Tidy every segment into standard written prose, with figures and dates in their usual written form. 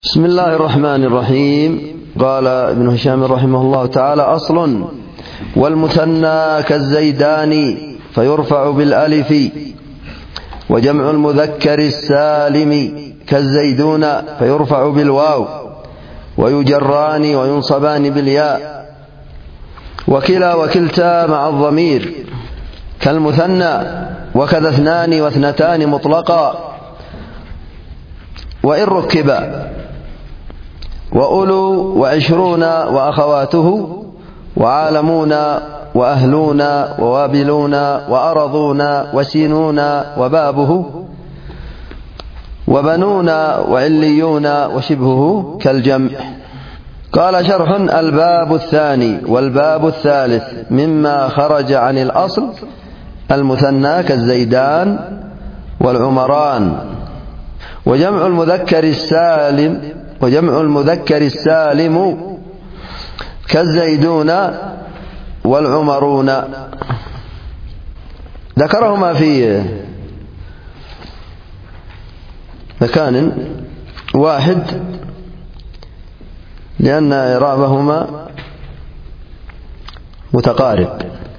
بسم الله الرحمن الرحيم. قال ابن هشام رحمه الله تعالى: أصل: والمثنى كالزيدان فيرفع بالألف، وجمع المذكر السالم كالزيدون فيرفع بالواو، ويجران وينصبان بالياء، وكلا وكلتا مع الضمير كالمثنى، وكذا اثنان واثنتان مطلقا وإن ركبا، وأولو وعشرون وأخواته، وعالمون وأهلون ووابلون وأرضون وسينون وبابه، وبنون وعليون وشبهه كالجمع. قال: شرح: الباب الثاني والباب الثالث مما خرج عن الأصل: المثنى كالزيدان والعمران، وجمع المذكر السالم كالزيدون والعمرون. ذكرهما في مكان واحد لأن إعرابهما متقارب.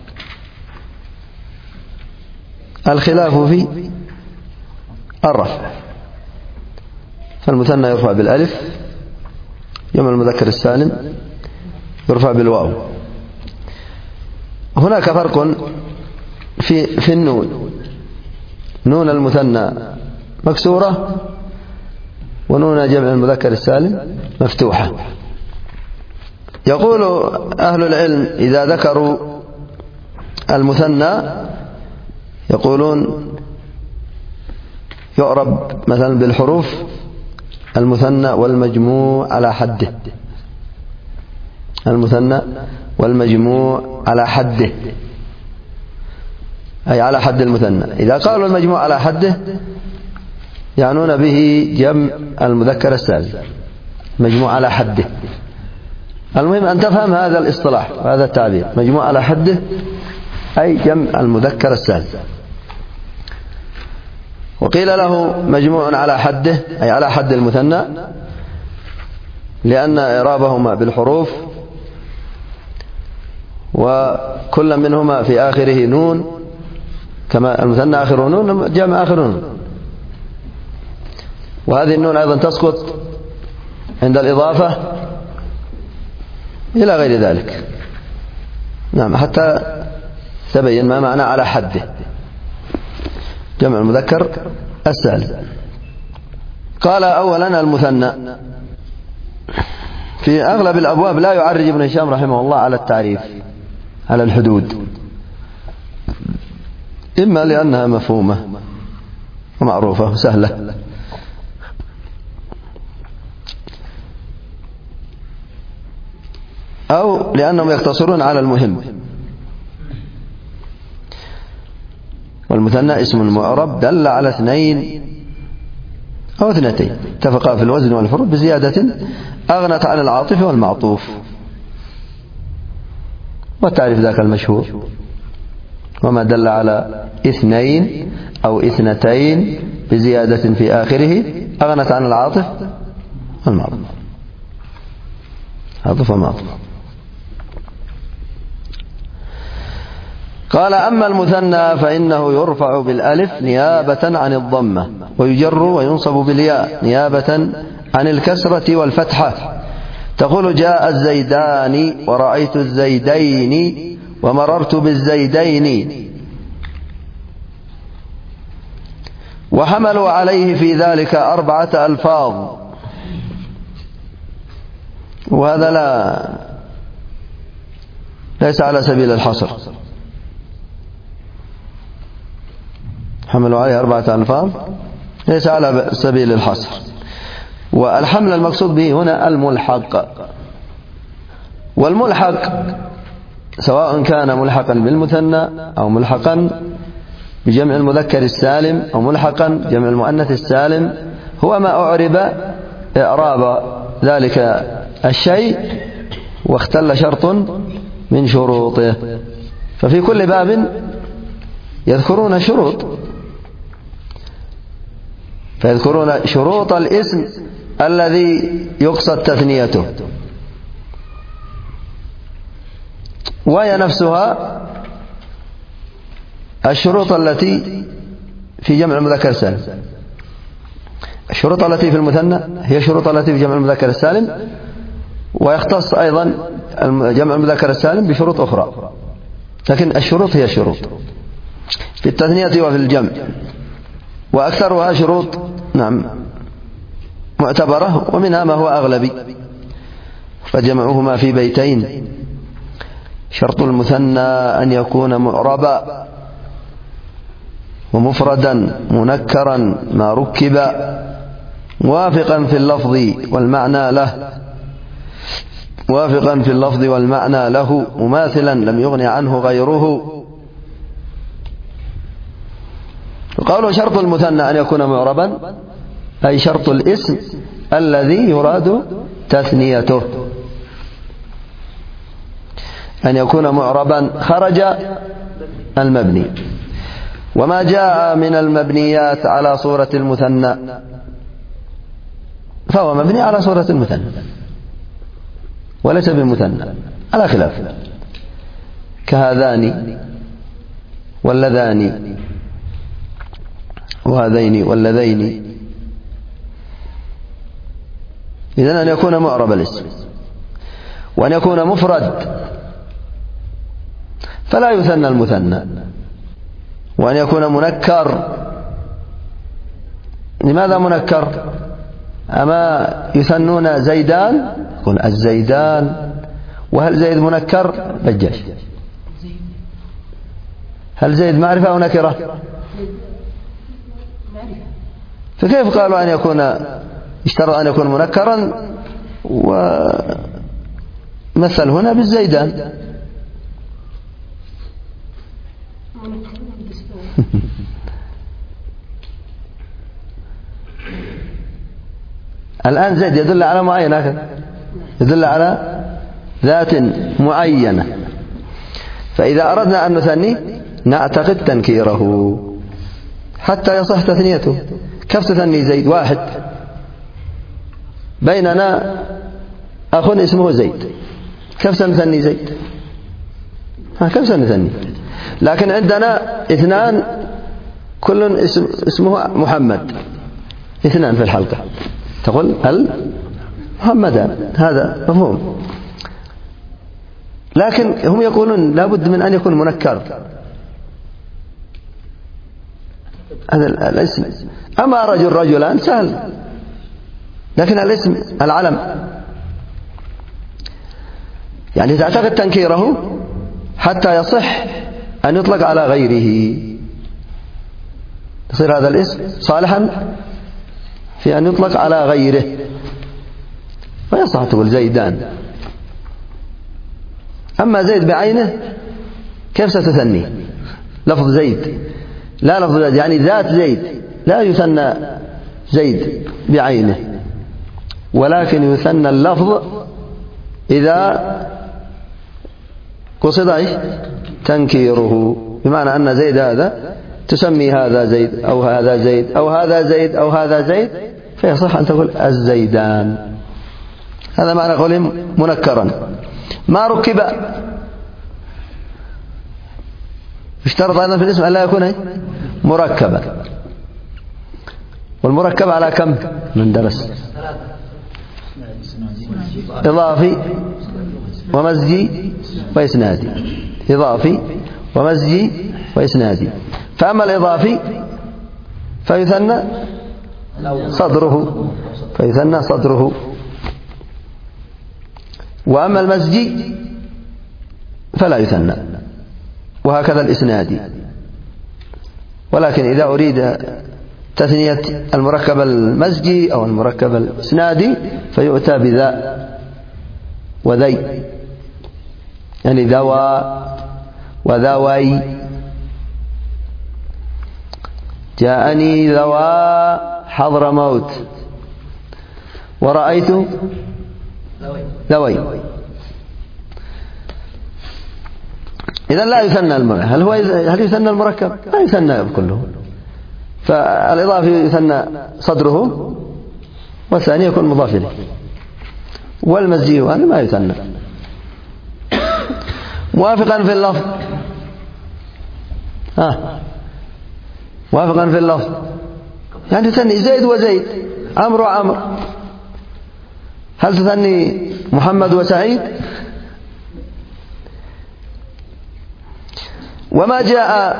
الخلاف في الرفع، فالمثنى يرفع بالألف، جمع المذكر السالم يرفع بالواو. هناك فرق في النون: نون المثنى مكسورة، ونون جمع المذكر السالم مفتوحة. يقول أهل العلم إذا ذكروا المثنى يقولون يعرب مثلا بالحروف المثنى والمجموع على حده، المثنى والمجموع على حده، أي على حد المثنى. إذا قالوا المجموع على حده يعنون به جمع المذكر السالم، مجموع على حده. المهم أن تفهم هذا الاصطلاح وهذا التعبير: مجموع على حده أي جمع المذكر السالم. وقيل له مجموع على حده أي على حد المثنى، لأن إعرابهما بالحروف، وكل منهما في آخره نون، كما المثنى آخره نون، جمع آخره نون، وهذه النون أيضا تسقط عند الإضافة إلى غير ذلك. نعم، حتى تبين ما معنى على حده، جمع المذكر السالم. قال: أولا المثنى. في أغلب الأبواب لا يعرج ابن هشام رحمه الله على التعريف، على الحدود، إما لأنها مفهومة ومعروفة وسهلة، أو لأنهم يقتصرون على المهم. والمثنى اسم معرب دل على اثنين أو اثنتين اتفقا في الوزن والفروض بزيادة أغنت عن العاطف والمعطوف، والتعريف ذاك المشهور: وما دل على اثنين أو اثنتين بزيادة في آخره أغنت عن العاطف والمعطوف، عاطف ومعطوف. قال: أما المثنى فإنه يرفع بالألف نيابة عن الضمة، ويجر وينصب بالياء نيابة عن الكسرة والفتحة. تقول: جاء الزيدان ورأيت الزيدين ومررت بالزيدين. وحملوا عليه في ذلك 4 ألفاظ، وهذا ليس على سبيل الحصر. حملوا عليه 4 ألفاظ ليس على سبيل الحصر. والحمل المقصود به هنا الملحق، والملحق سواء كان ملحقا بالمثنى أو ملحقا بجمع المذكر السالم أو ملحقا جمع المؤنث السالم، هو ما أعرب إعراب ذلك الشيء واختل شرط من شروطه. ففي كل باب يذكرون شروط، فيذكرون شروط الاسم الذي يقصد تثنيته، وهي نفسها الشروط التي في جمع المذكر السالم. الشروط التي في المثنى هي الشروط التي في جمع المذكر السالم، ويختص أيضا جمع المذكر السالم بشروط أخرى، لكن الشروط هي الشروط في التثنية وفي الجمع، وأكثرها شروط نعم معتبرة، ومنها ما هو أغلبي، فجمعهما في بيتين. شرط المثنى أن يكون معربا ومفردا منكرا ما ركب، موافقا في اللفظ والمعنى له، موافقا في اللفظ والمعنى له، مماثلا لم يغن عنه غيره. وقالوا شرط المثنى أن يكون معربا، أي شرط الاسم الذي يراد تثنيته، أن يكون معربا خرج المبني. وما جاء من المبنيات على صورة المثنى فهو مبني على صورة المثنى وليس بالمثنى على خلاف، كهذان واللذان وهذين واللذين. إذن أن يكون معرب الاسم، وأن يكون مفرد فلا يثنى المثنى، وأن يكون منكر. لماذا منكر؟ أما يثنون زيدان، يقول الزيدان، وهل زيد منكر؟ بجاش. هل زيد معرفة أو نكرة؟ فكيف قالوا أن يكون، اشترط أن يكون منكرا ومثل هنا بالزيدان. الآن زيد يدل على معينة، يدل على ذات معينة، فإذا أردنا أن نثني نعتقد تنكيره حتى يصح تثنيته. كيف تثني زيد واحد؟ بيننا أخ اسمه زيد، كيف سنثني زيد؟ كيف سنثني؟ لكن عندنا اثنان كل اسمه محمد، اثنان في الحلقة، تقول محمدان، هذا مفهوم. لكن هم يقولون لابد من أن يكون منكر هذا الاسم. أما رجل رجلان سهل، لكن الاسم العلم يعني تعتقد تنكيره حتى يصح أن يطلق على غيره، يصير هذا الاسم صالحا في أن يطلق على غيره، فيصح تقول زيدان. أما زيد بعينه كيف ستثني؟ لفظ زيد، لا لفظ زيد يعني ذات زيد، لا يثنى زيد بعينه، ولكن يثنى اللفظ إذا قصد تنكيره، بمعنى أن زيد هذا تسمي هذا زيد أو هذا زيد أو هذا زيد أو هذا زيد، فيصح أن تقول الزيدان. هذا معنى قولهم منكرا. ما ركب، اشترط أيضا في الاسم أن لا يكون مركبا، والمركب على كم من درس؟ إضافي ومزجي وإسنادي، إضافي ومزجي وإسنادي. فأما الإضافي فيثنى صدره، وأما المزجي فلا يثنى، وهكذا الإسنادي. ولكن إذا أريد تثنية المركب المزجي أو المركب الإسنادي فيؤتى بذا وذي، يعني ذوى وذوي. جاءني ذوى حضر موت ورأيت ذوي. إذن لا يثنى المركب. هل يثنى المركب؟ لا يثنى كله. فالإضافي يثنى صدره، والثاني يكون مضاف إليه. والمزي هذا ما يثنى. موافقا في اللفظ، موافقا في اللفظ يعني تثني زيد وزيد، عمر وعمر. هل تثني محمد وسعيد؟ وما جاء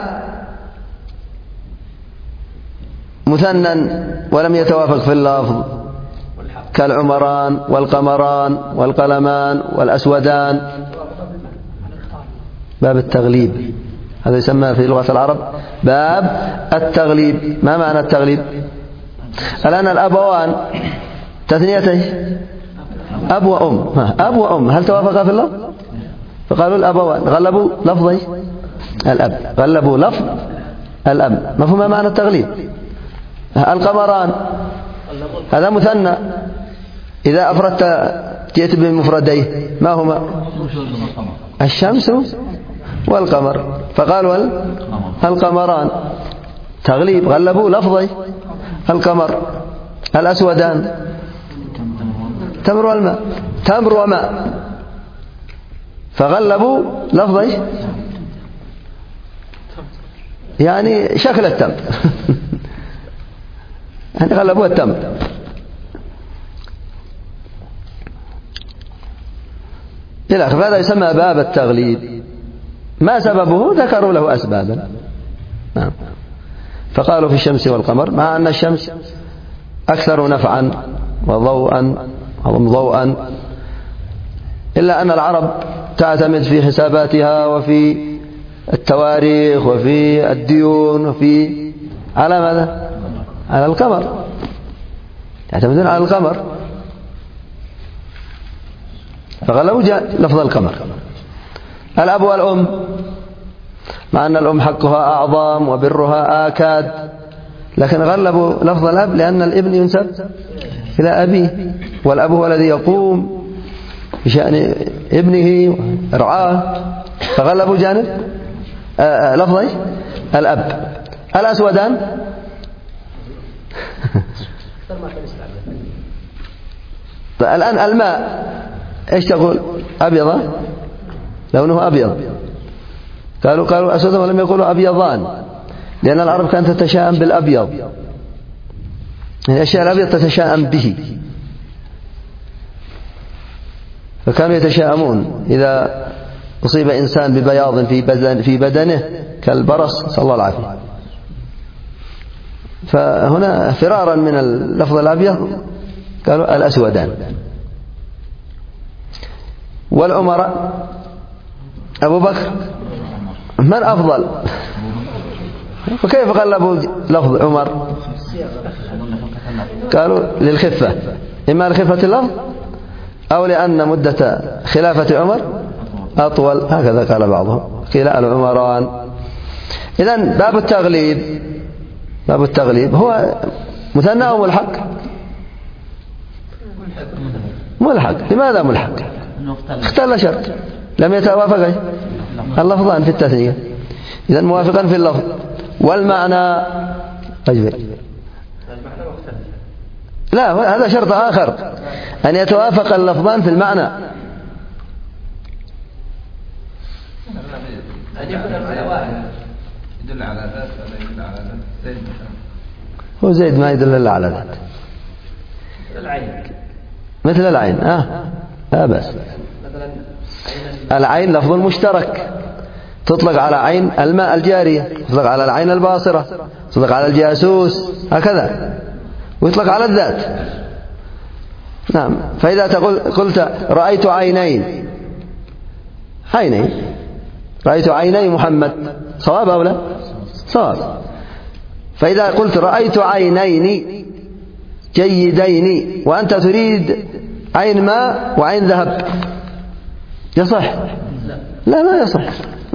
مثنى ولم يتوافق في اللفظ كالعمران والقمران والقلمان والأسودان، باب التغليب، هذا يسمى في لغة العرب باب التغليب. ما معنى التغليب؟ الآن الأبوان تثنيته أب وأم، أب وأم هل توافقا في اللفظ؟ فقالوا الأبوان، غلبوا لفظي الأب، غلبوا لفظ الأب. مفهوم ما معنى التغليب؟ القمران هذا مثنى، إذا أفردت جئت بمفرديه ما هما؟ الشمس والقمر، فقالوا القمران، تغليب، غلبوا لفظي القمر. الأسودان تمر والماء، تمر وماء، فغلبوا لفظي يعني شكل التمر يعني غلبوا التمر. إلى آخره. هذا يسمى باب التغليب. ما سببه؟ ذكروا له أسبابا. نعم. فقالوا في الشمس والقمر، مع أن الشمس أكثر نفعا وضوءا، إلا أن العرب تعتمد في حساباتها وفي التواريخ وفي الديون وفي على ماذا؟ على القمر، يعتمدون على القمر، فغلبوا لفظ القمر. الأب والأم، مع أن الأم حقها أعظم وبرها آكاد، لكن غلبوا لفظ الأب لأن الابن ينسب إلى أبيه، والأب هو الذي يقوم بشأن ابنه رعاه، فغلبوا جانب لفظي الأب. الأسودان الآن الماء إيش تقول؟ أبيض، لونه أبيض. قالوا أسود ولم يقولوا أبيضان، لأن العرب كانت تتشائم بالأبيض، الأشياء الأبيض تتشائم به، فكانوا يتشائمون إذا أصيب إنسان ببياض في بدنه كالبرص، صلى الله العافية. فهنا فرارا من اللفظ الأبيض قالوا الأسودان. والعمراء أبو بكر، من أفضل؟ وكيف غلبوا لفظ عمر؟ قالوا للخفة، إما لخفة اللفظ أو لأن مدة خلافة عمر أطول، هكذا قال بعضهم، قيل العمران. إذن باب التغليب هو مثنى أو ملحق؟ ملحق. لماذا ملحق؟ اختل شرط، لم يتوافق اللفظان في التثنية، إذن موافقا في اللفظ والمعنى أجمل. لا، هذا شرط آخر، أن يتوافق اللفظان في المعنى. يدل على ذات ولا يدل على ذات؟ هو زيد ما يدل إلا على ذات، مثل العين. لا بأس. العين لفظ مشترك، تطلق على عين الماء الجارية، تطلق على العين الباصرة، تطلق على الجاسوس، هكذا، ويطلق على الذات. نعم. فإذا قلت رأيت عينين، رأيت عيني محمد، صواب أو لا؟ صواب. فإذا قلت رأيت عينين جيدين وأنت تريد عين ماء وعين ذهب، يصح؟ لا، ما يصح.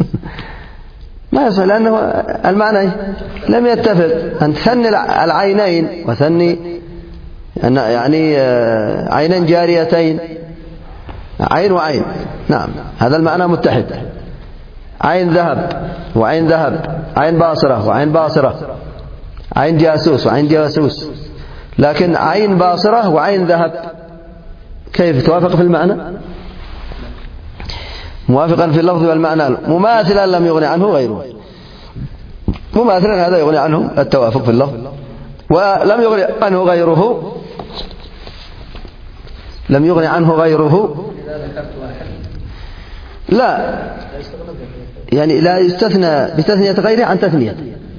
ما يصح، لأنه المعنى لم يتفق. أن تثني العينين وثني يعني عينين جاريتين، عين وعين، نعم، هذا المعنى متحد. عين ذهب وعين ذهب، عين باصرة وعين باصرة، عين جاسوس وعين جاسوس، لكن عين باصرة وعين ذهب كيف توافق في المعنى؟ موافقا في اللفظ والمعنى، مماثلا لم يغني عنه غيره. مماثلا هذا يغني عنه التوافق في اللفظ، ولم يغني عنه غيره، لم يغني عنه غيره لا، يعني لا يستثنى بتثنية غيره عن تثنية.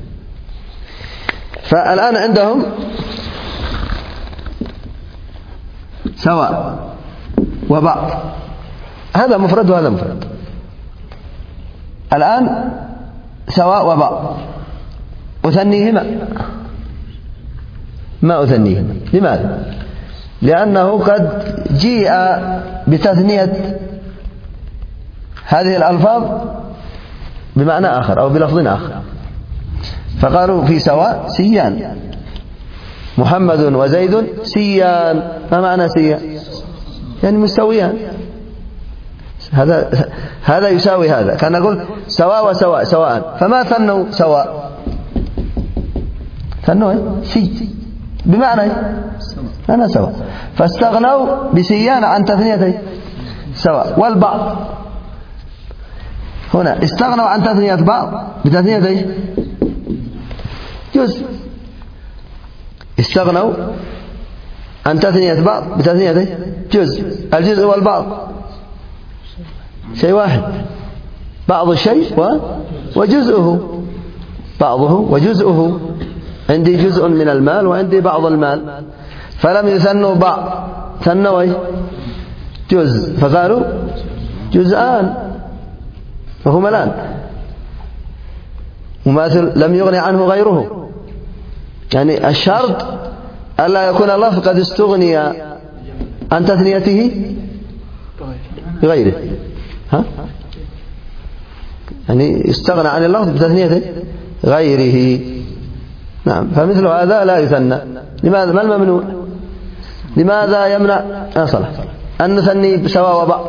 فالآن عندهم سواء وبعض، هذا مفرد وهذا مفرد. الآن سواء وبعض أثنيهما، ما أثنيهما. لماذا؟ لأنه قد جيء بتثنية هذه الألفاظ بمعنى آخر أو بلفظ آخر، فقالوا في سواء سيان، محمد وزيد سيان. ما معنى سيان؟ يعني مستويان، هذا يساوي هذا. كان نقول سواء وسواء سواء، فما ثنوا سواء، ثنوا سي بمعنى أنا سواء، فاستغنوا بسيان عن تثنية سواء. والبعض هنا استغنوا عن تثنية بعض بتثنية جزء، استغنوا عن تثنية بعض بتثنية جزء. الجزء والبعض شيء واحد، بعض الشيء وجزءه، بعضه وجزءه. عندي جزء من المال وعندي بعض المال، فلم يثنوا بعض، ثنوا جزء، فقالوا جزءان وهما الآن مماثل لم يغني عنه غيره. يعني الشرط ألا يكون اللفظ قد استغني عن تثنيته بغيره، يعني استغنى عن اللفظ بتثنيته غيره. نعم، فمثل هذا لا يثنى. لماذا؟ ما الممنوع؟ لماذا يمنع صلاح أن نثني بسواء وبعض؟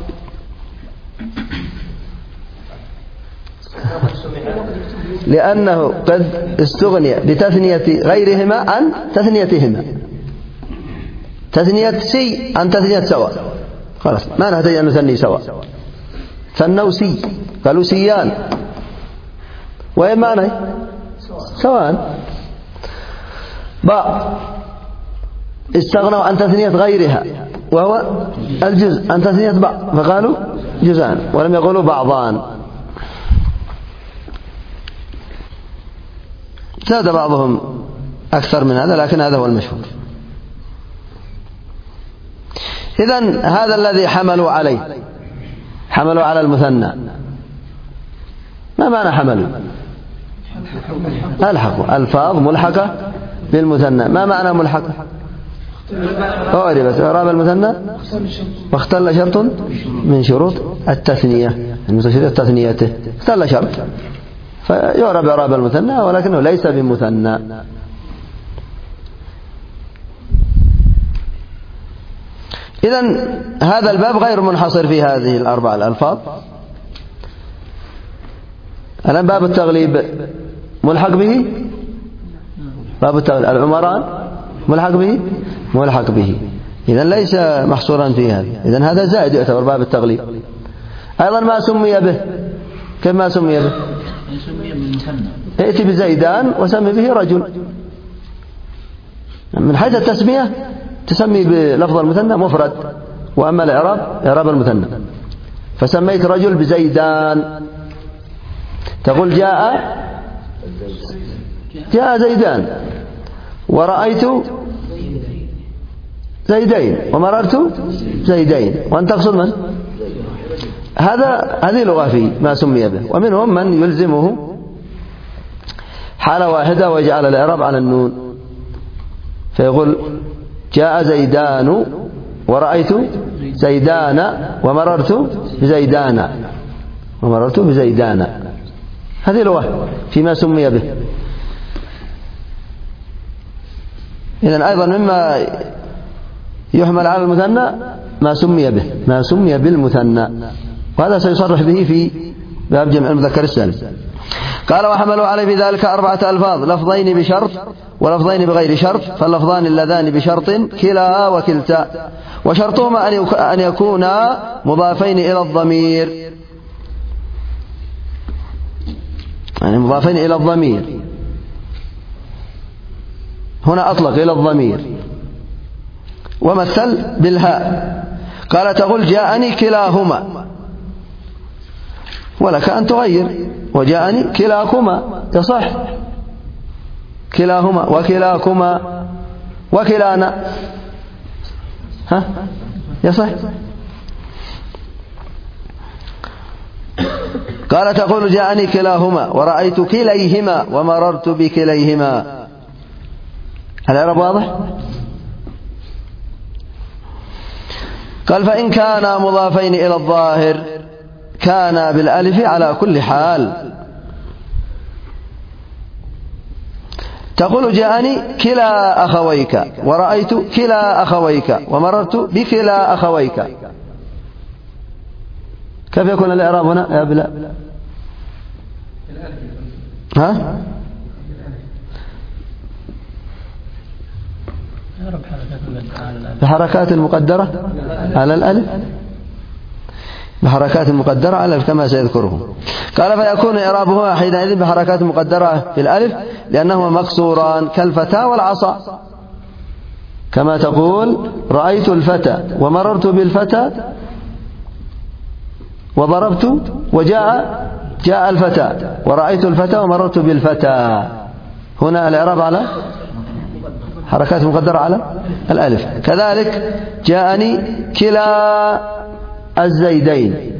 لأنه قد استغني بتثنية غيرهما عن تثنيتهما، تثنية سي عن تثنية سواء، خلاص ما نحتاج أن نثني سواء. ثنوا سي، قالوا سيان، وين معنى سواء. بعض استغنوا عن تثنية غيرها وهو الجزء عن تثنية بعض، فقالوا جزءان ولم يقولوا بعضان. زاد بعضهم أكثر من هذا، لكن هذا هو المشهور. إذن هذا الذي حملوا عليه، حملوا على المثنى. ما معنى حملوا؟ ألحقوا ألفاظ ملحقة بالمثنى. ما معنى ملحقة؟ أعربت إعراب المثنى واختل شرط من شروط التثنية، المستشير تثنيته اختل شرط فيعرب إعراب المثنى، ولكنه ليس بمثنى. إذن هذا الباب غير منحصر في هذه الأربع الألفاظ. الآن باب التغليب ملحق به، باب التغليب العمران ملحق به، ملحق به. إذن ليس محصورا في هذا، إذن هذا زائد يعتبر باب التغليب. أيضا ما سمي به، كيف ما سمي به؟ ائتي بزيدان وسمي به رجل. من حيث التسمية تسمي بلفظ المثنى مفرد، وأما الإعراب إعراب المثنى. فسميت رجل بزيدان، تقول جاء زيدان، ورأيت زيدين، ومررت زيدين، وأنت تقصد من؟ هذه لغة في ما سمي به. ومنهم من يلزمه حالة واحدة ويجعل الإعراب على النون، فيقول جاء زيدان ورأيت زيدان ومررت بزيدان، هذه لغة فيما سمي به. إذن أيضا مما يحمل على المثنى ما سمي به، ما سمي بالمثنى، وهذا سيصرح به في باب جمع المذكر السالم. قال وحملوا عليه في ذلك 4 ألفاظ، لفظين بشرط ولفظين بغير شرط، فاللفظان اللذان بشرط كلا وكلتا، وشرطهما أن يكونا مضافين إلى الضمير، يعني مضافين إلى الضمير. هنا أطلق إلى الضمير ومثل بالهاء. قال تقول جاءني كلاهما، ولك أن تغير وجاءني كلاكما، يصح كلاهما وكلاكما وكلانا، ها يصح. قال تقول جاءني كلاهما ورأيت كليهما ومررت بكليهما. الإعراب واضح؟ قال فإن كان مضافين إلى الظاهر كان بالألف على كل حال. تقول جاءني كلا أخويك ورأيت كلا أخويك ومررت بكلا أخويك. كيف يكون الإعراب هنا يا بلال؟ ها؟ بحركات المقدرة على الألف، بحركات مقدرة على الألف كما سيذكره. قال فيكون إعرابهما حينئذ بحركات مقدرة في الألف لأنهما مكسوران كالفتى والعصا، كما تقول رأيت الفتى ومررت بالفتى وضربت جاء الفتى ورأيت الفتى ومررت بالفتى. هنا الإعراب على حركات مقدرة على الألف. كذلك جاءني كلا الزيدين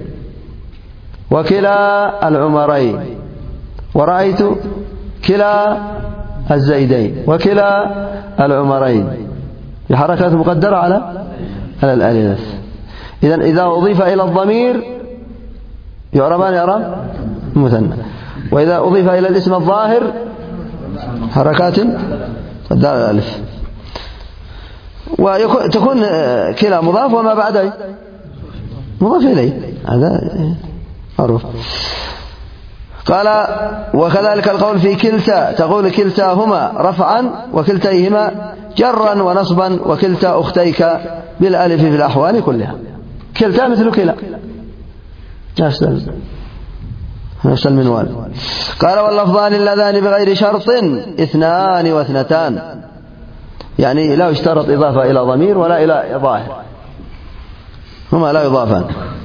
وكلا العمرين ورأيت كلا الزيدين وكلا العمرين بحركات مقدرة على الألف. إذن إذا أضيف إلى الضمير يعربان إعراب مثنى، وإذا أضيف إلى الاسم الظاهر حركات مقدرة على الألف. وتكون كلا مضاف وما بعده مضاف إليه، هذا معروف. قال وكذلك القول في كلتا، تقول كلتاهما رفعا وكلتيهما جرا ونصبا وكلتا أختيك بالألف في الأحوال كلها. كلتا مثل كلا، نفس المنوال. قال واللفظان اللذان بغير شرط 2 و2، يعني لا يشترط إضافة إلى ضمير ولا إلى ظاهر، هما لا يضافان.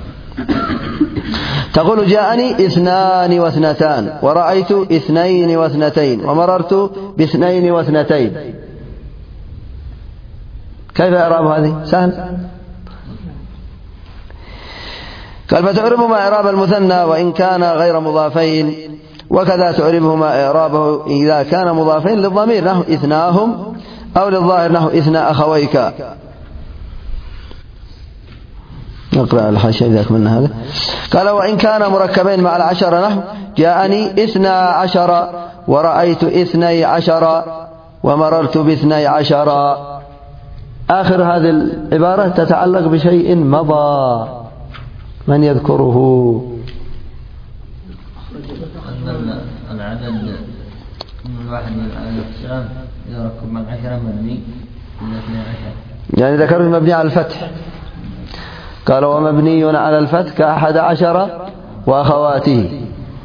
تقول جاءني 2 و2 ورأيت 2 و2 ومررت ب2 و2. كيف إعراب هذه؟ سهل. قال فتعربهما إعراب المثنى وإن كان غير مضافين، وكذا تعربهما إعرابه إذا كان مضافين للضمير نحو إثناهم أو للظاهر نحو إثنى أخويك. نقرأ الحاشية إذا أكملنا هذا. قال وإن كان مركبين مع 10 نحو جاءني 12 ورأيت 12 ومررت ب12. آخر هذه العبارة تتعلق بشيء مضى، من يذكره؟ العدد من 1 إلى 9 إذا ركب مع 10 مبني إلى 12، يعني ذكرت مبني على الفتح. قال ومبني على الفتح ك11 وأخواته،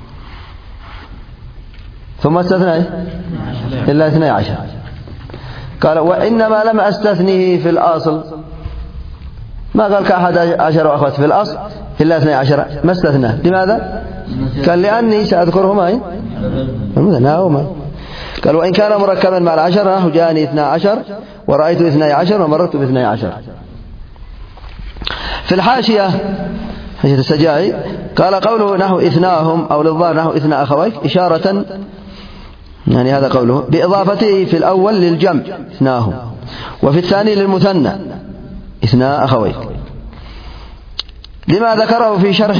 ثم استثنى إلا 12. قال وإنما لم أستثنه في الأصل، ما قال ك11 وأخواته في الأصل إلا 12، ما استثناه. لماذا؟ قال لأني سأذكرهما قال وإن كان مركبا مع 10 جاءني 12 ورأيت 12 ومررت ب12. في الحاشية حاشية السجاعي قال قوله نحو إثناهم أو للظاهر نحو إثنى أخويك إشارة، يعني هذا قوله بإضافته في الأول للجمع إثناهم وفي الثاني للمثنى إثنى أخويك، لما ذكره في شرح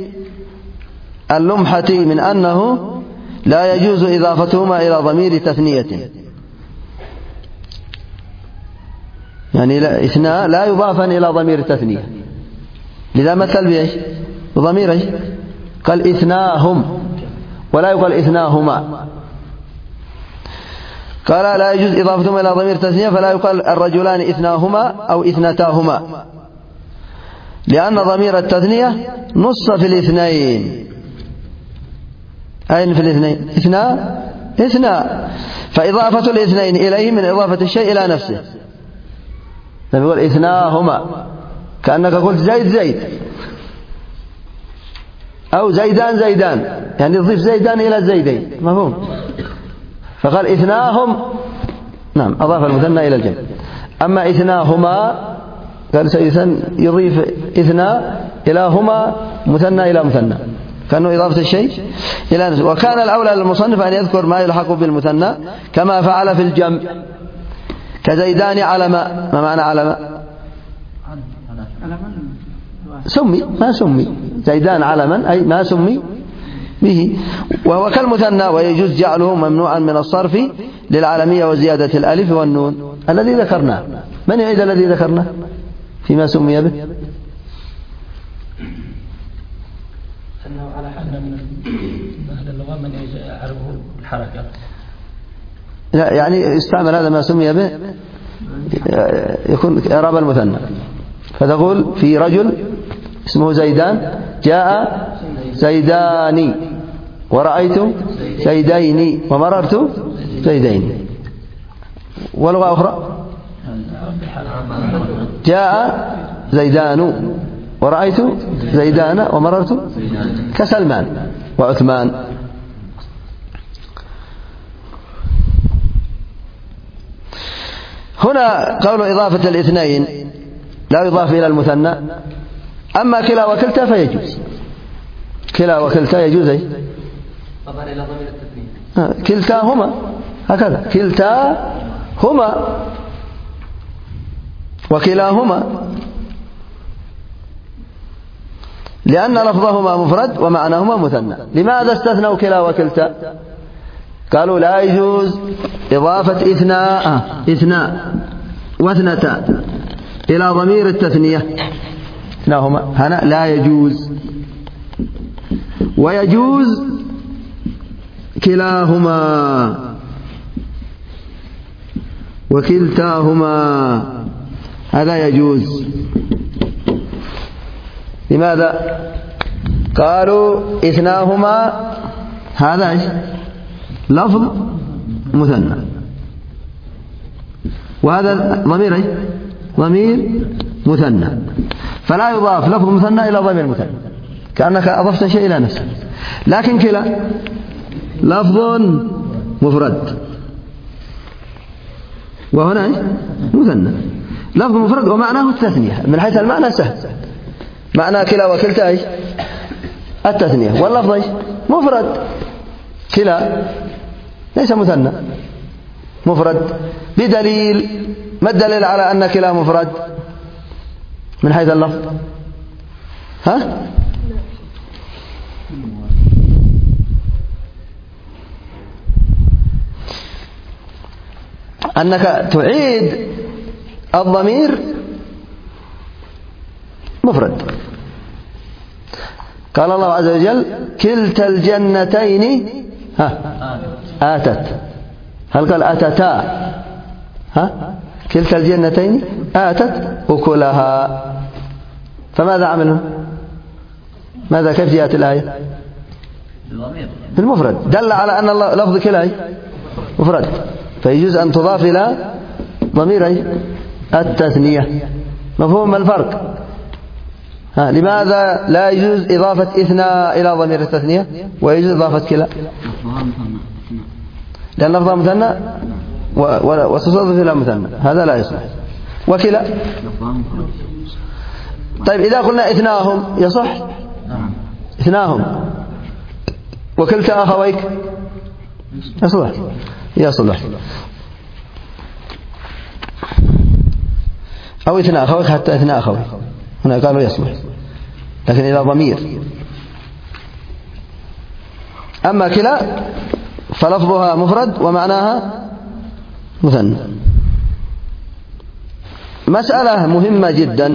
اللمحة من أنه لا يجوز إضافتهما إلى ضمير تثنية، يعني إثنى لا يضافان إلى ضمير تثنية. لذا مثل بإيش؟ بضمير إيش؟ قال إثناهم ولا يقال إثناهما. قال لا يجوز إضافتهما إلى ضمير تثنية، فلا يقال الرجلان إثناهما أو إثنتاهما، لأن ضمير التثنية نص في الاثنين. أين في الاثنين؟ اثنا، فإضافة الاثنين إليه من إضافة الشيء إلى نفسه. لما يقول إثناهما كأنك قلت زيد أو زيدان، يعني تضيف زيدان إلى زيدين، مفهوم؟ فقال إثناهم، نعم، أضاف المثنى إلى الجمع. أما إثناهما قال يضيف إثنا إلى هما، مثنى إلى مثنى، كأنه إضافة الشيء إلى نفسه. وكان الأولى للمصنف أن يذكر ما يلحق بالمثنى كما فعل في الجمع، كزيدان علما. ما معنى علما؟ ما سمي زيدان علما، أي ما سمي به. وهو كالمثنى، ويجوز جعله ممنوعا من الصرف للعالمية وزيادة الألف والنون الذي ذكرناه. من يعيد الذي ذكرناه فيما سمي به؟ أنه على حال من أهل اللغة من يعرفه الحركة، لا يعني يستعمل هذا ما سمي به يكون إعراب المثنى. فتقول في رجل اسمه زيدان جاء زيداني، ورأيت زيدين، ومررت زيدين. ولغة أخرى جاء زيدان ورأيت زيدان ومررت، كسلمان وعثمان. هنا قول إضافة الاثنين لا يضاف إلى المثنى. أما كلا وكلتا فيجوز، كلا وكلتا يجوز إلى ضمير التثنية، كلتاهما، هكذا كلتاهما وكلاهما، لأن لفظهما مفرد ومعناهما مثنى. لماذا استثنوا كلا وكلتا؟ قالوا لا يجوز إضافة اثناء واثنتا إلى ضمير التثنية، اثناهما هنا لا يجوز. ويجوز كلاهما وكلتاهما، هذا يجوز. لماذا؟ قالوا إثناهما هذا لفظ مثنى، وهذا ضمير مثنى، فلا يضاف لفظ مثنى إلى ضمير مثنى، كأنك أضفت شيء إلى نفسك. لكن كلا لفظ مفرد، وهنا مثنى، لفظ مفرد ومعناه التثنية. من حيث المعنى سهل، معنى كلا وكلتا التثنية، واللفظ مفرد. كلا ليس مثنى، مفرد. بدليل، ما الدليل على أن كلا مفرد من حيث اللفظ؟ أنك تعيد الضمير مفرد. قال الله عز وجل كلتا الجنتين آتت. هل قال آتتا؟ كلتا الجنتين آتت أكلها. فماذا عملوا؟ ماذا كيف جاءت الآية؟ بالمفرد، دل على أن لفظ كلا مفرد، فيجوز أن تضاف إلى ضمير التثنية. مفهوم الفرق؟ لماذا لا يجوز إضافة إثناء إلى ضمير التثنية ويجوز إضافة كلا؟ لأن لفظها مثنى وتصرف إلى مثنى، هذا لا يصلح. وكلا طيب إذا قلنا إثناهم يصح؟ إثناهم. وكلتا أخويك يصلح. أو إثناء أخويك، حتى إثناء أخويك هنا قالوا يصلح، لكن إلى ضمير. أما كلا فلفظها مفرد ومعناها مثنى. مسألة مهمة جدا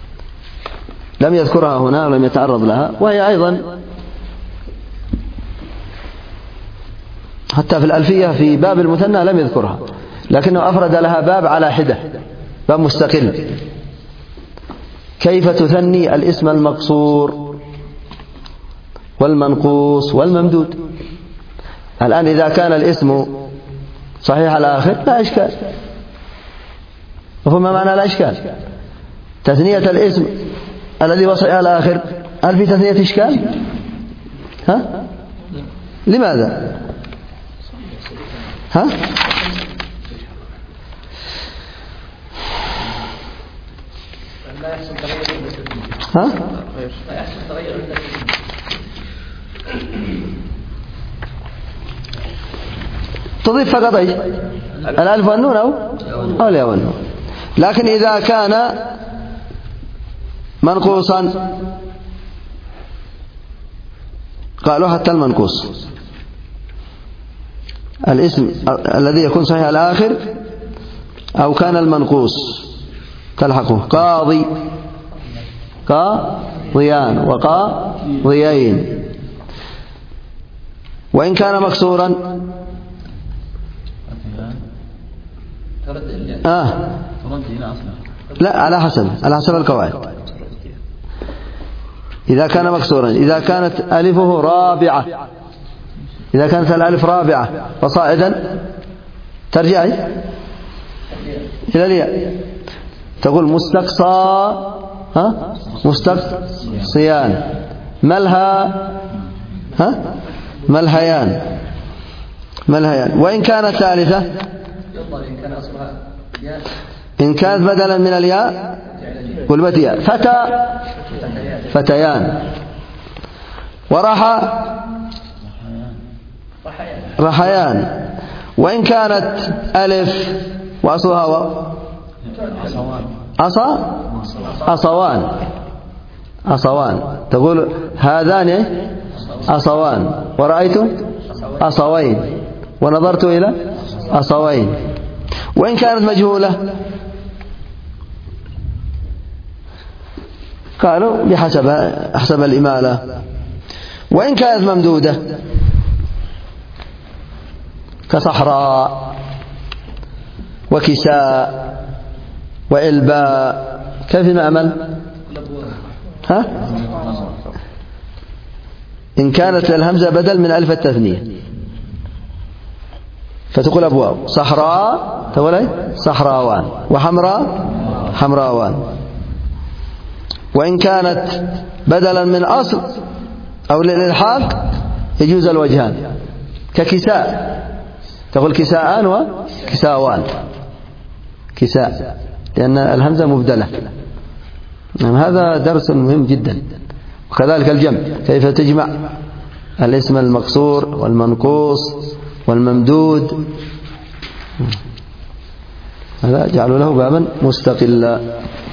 لم يذكرها هنا ولم يتعرض لها، وهي أيضا حتى في الألفية في باب المثنى لم يذكرها، لكنه أفرد لها باب على حدة، باب مستقل. كيف تثني الاسم المقصور والمنقوص والممدود؟ الآن إذا كان الاسم صحيح الآخر لا إشكال، وفما معنى لا إشكال؟ تثنية الاسم الذي وصح الآخر، هل في تثنية إشكال؟ ها؟ لماذا؟ ها؟ ها؟ تضيف فقط ايش؟ الالف والنون او الياء والنون. لكن اذا كان منقوصا قالوا حتى المنقوص الاسم الذي يكون صحيح الآخر أو كان المنقوص تلحقه قاضي، قاضيان وقاضيين. وإن كان مكسورا لا، على حسب القواعد. إذا كان مكسورا، إذا كانت ألفه رابعة، إذا كانت الألف رابعة فصاعدا ترجع إلى الياء، تقول مستقصى، مستقصيان، ملها، ملهيان. وإن كانت ثالثة، إن كانت بدلا من الياء قلبت ياء، فتيان، ورحى رحيان. وإن كانت ألف وأصلها أصوان، تقول هذان أصوان، ورأيت أصوين، ونظرت إلى أصوين. وإن كانت مجهولة قالوا بحسب الإمالة. وإن كانت ممدودة كصحراء وكساء وإلباء، كيف نعمل؟ إن كانت الهمزة بدل من ألف التثنية فتقول أبواب، صحراء تقول صحراوان، وحمراء حمراوان. وإن كانت بدلا من أصل أو للإلحاق يجوز الوجهان، ككساء تقول كساءان وكساوان، كساء لأن الهمزة مبدلة. هذا درس مهم جدا. وكذلك الجمع، كيف تجمع الاسم المقصور والمنقوص والممدود، هذا جعلوا له بابا مستقلا.